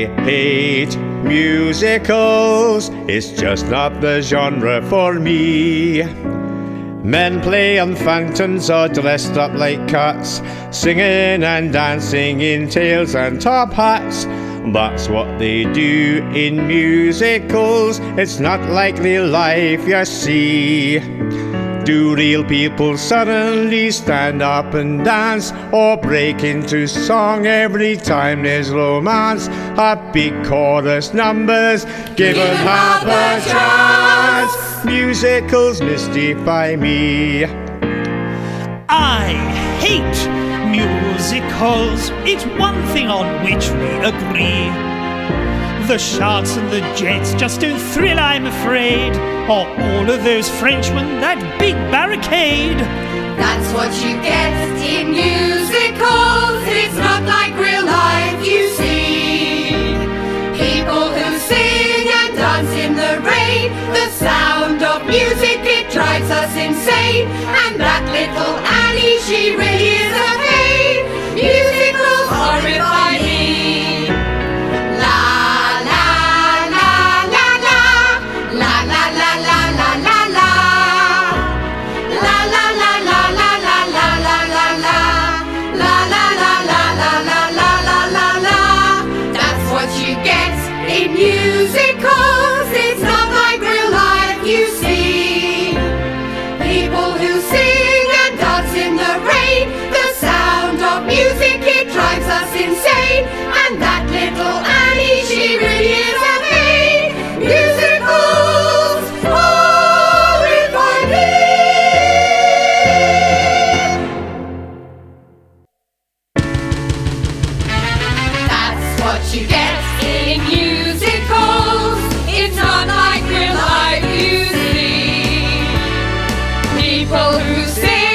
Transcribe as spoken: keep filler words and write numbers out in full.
I hate musicals, it's just not the genre for me. Men play on fountains or dressed up like cats, singing and dancing in tails and top hats. That's what they do in musicals, it's not like real life, you see. Do real people suddenly stand up and dance, or break into song every time there's romance? A big chorus numbers, give them half a chance. Musicals mystify me. I hate musicals, it's one thing on which we agree. The Sharks and the Jets just don't thrill, I'm afraid, or all of those Frenchmen, that big barricade. That's what you get in musicals, it's not like real life, you see. People who sing and dance in the rain, the sound of music, it drives us insane. And that little Annie, she really is a pain. Musicals horrify me. La la la la la, la la la la la la la, la la la la la la la la la la, la la la la la la la la la la. That's what you get in musicals, it's not like real life, you see. People who sing and dance in the rain, the sound of music, it drives us insane. And that little Annie, she really is a pain. Musicals horrify me. That's what you get in musicals, it's not like real life, you see. People who sing